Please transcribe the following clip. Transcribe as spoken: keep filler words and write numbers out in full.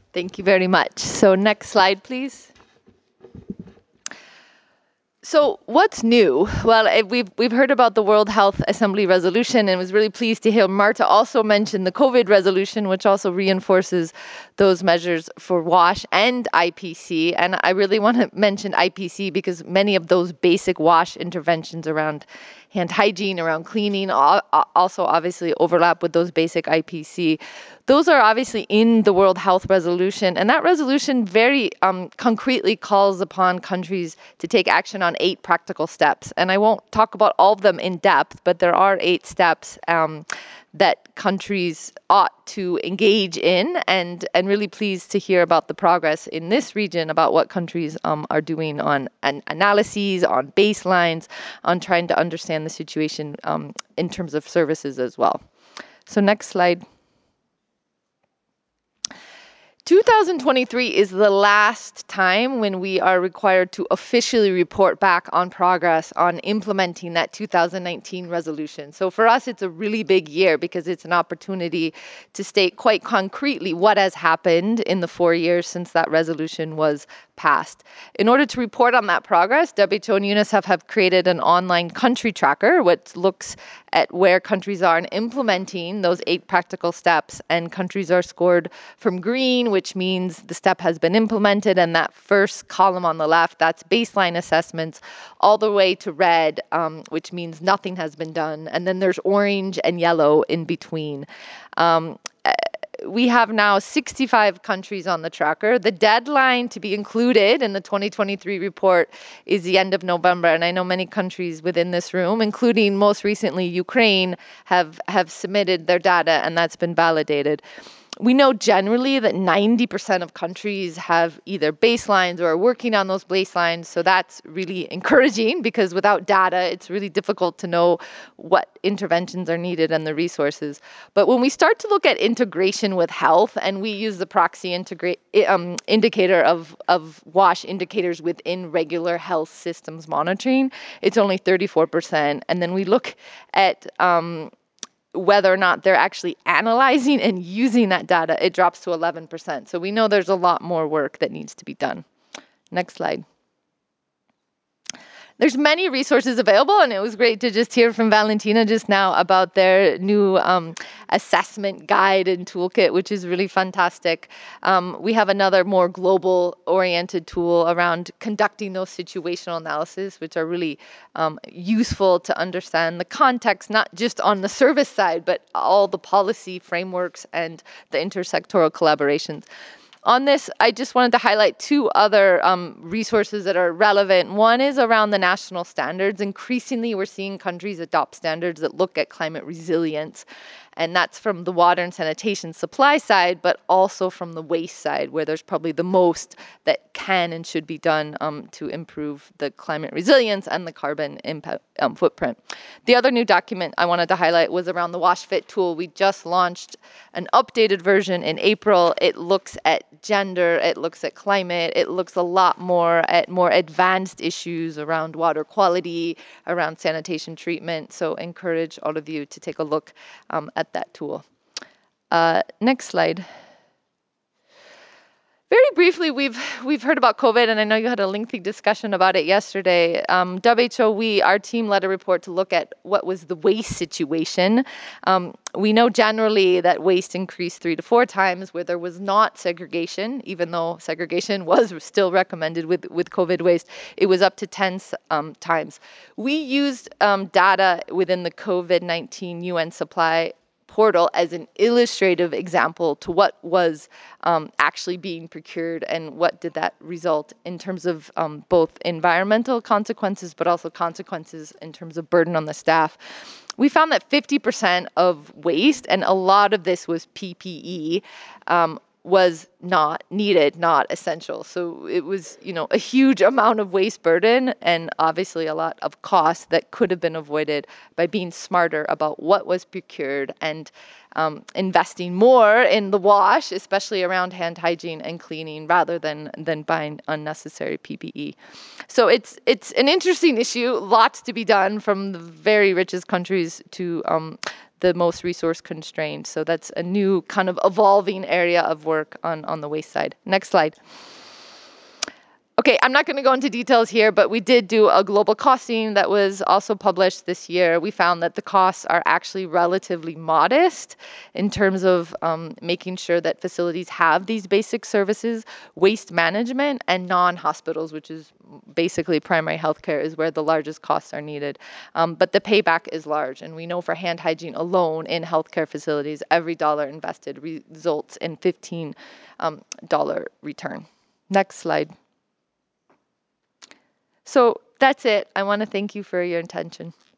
Thank you very much. So next slide, please. So what's new? Well, eh, we've we've heard about the World Health Assembly resolution and was really pleased to hear Marta also mention the COVID resolution, which also reinforces those measures for WASH and I P C. And I really want to mention I P C because many of those basic WASH interventions around hand hygiene, around cleaning, also obviously overlap with those basic I P C. Those are obviously in the World Health Resolution, and that resolution very um, concretely calls upon countries to take action on eight practical steps. And I won't talk about all of them in depth, but there are eight steps um, that countries ought to engage in, and, and really pleased to hear about the progress in this region about what countries um, are doing on an analyses, on baselines, on trying to understand the situation um, in terms of services as well. So next slide. two thousand twenty-three is the last time when we are required to officially report back on progress on implementing that two thousand nineteen resolution. So for us, it's a really big year because it's an opportunity to state quite concretely what has happened in the four years since that resolution was passed. In order to report on that progress, W H O and UNICEF have created an online country tracker, which looks at where countries are in implementing those eight practical steps, and countries are scored from green, which means the step has been implemented, and that first column on the left, that's baseline assessments, all the way to red, um, which means nothing has been done, and then there's orange and yellow in between. Um, we have now sixty-five countries on the tracker. The deadline to be included in the twenty twenty-three report is the end of November, and I know many countries within this room, including most recently Ukraine, have, have submitted their data, and that's been validated. We know generally that ninety percent of countries have either baselines or are working on those baselines, so that's really encouraging because without data, it's really difficult to know what interventions are needed and the resources. But when we start to look at integration with health, and we use the proxy integrate, um, indicator of, of WASH indicators within regular health systems monitoring, it's only thirty-four percent. And then we look at um, whether or not they're actually analyzing and using that data, it drops to eleven percent. So we know there's a lot more work that needs to be done. Next slide. There's many resources available, and it was great to just hear from Valentina just now about their new um, assessment guide and toolkit, which is really fantastic. Um, we have another more global-oriented tool around conducting those situational analyses, which are really um, useful to understand the context, not just on the service side, but all the policy frameworks and the intersectoral collaborations. On this, I just wanted to highlight two other um, resources that are relevant. One is around the national standards. Increasingly, we're seeing countries adopt standards that look at climate resilience, and that's from the water and sanitation supply side, but also from the waste side, where there's probably the most that can and should be done um, to improve the climate resilience and the carbon impact, um, footprint. The other new document I wanted to highlight was around the WashFit tool. We just launched an updated version in April. It looks at gender, it looks at climate, it looks a lot more at more advanced issues around water quality, around sanitation treatment. So encourage all of you to take a look um, at that tool. Uh, next slide. Very briefly, we've we've heard about COVID, and I know you had a lengthy discussion about it yesterday. Um, W H O, we, our team led a report to look at what was the waste situation. Um, we know generally that waste increased three to four times where there was not segregation, even though segregation was still recommended with, with COVID waste. It was up to ten um, times. We used um, data within the COVID nineteen U N supply portal as an illustrative example to what was um, actually being procured and what did that result in terms of um, both environmental consequences, but also consequences in terms of burden on the staff. We found that fifty percent of waste, and a lot of this was P P E, um, was not needed, not essential. So it was, you know, a huge amount of waste burden and obviously a lot of cost that could have been avoided by being smarter about what was procured and um, investing more in the wash, especially around hand hygiene and cleaning, rather than than buying unnecessary P P E. So it's it's an interesting issue, lots to be done from the very richest countries to um, the most resource constrained. So that's a new kind of evolving area of work on, on the waste side. Next slide. Okay, I'm not going to go into details here, but we did do a global costing that was also published this year. We found that the costs are actually relatively modest in terms of um, making sure that facilities have these basic services, waste management, and non-hospitals, which is basically primary healthcare, is where the largest costs are needed. Um, but the payback is large, and we know for hand hygiene alone in healthcare facilities, every dollar invested results in fifteen dollars um, return. Next slide. So that's it. I want to thank you for your attention.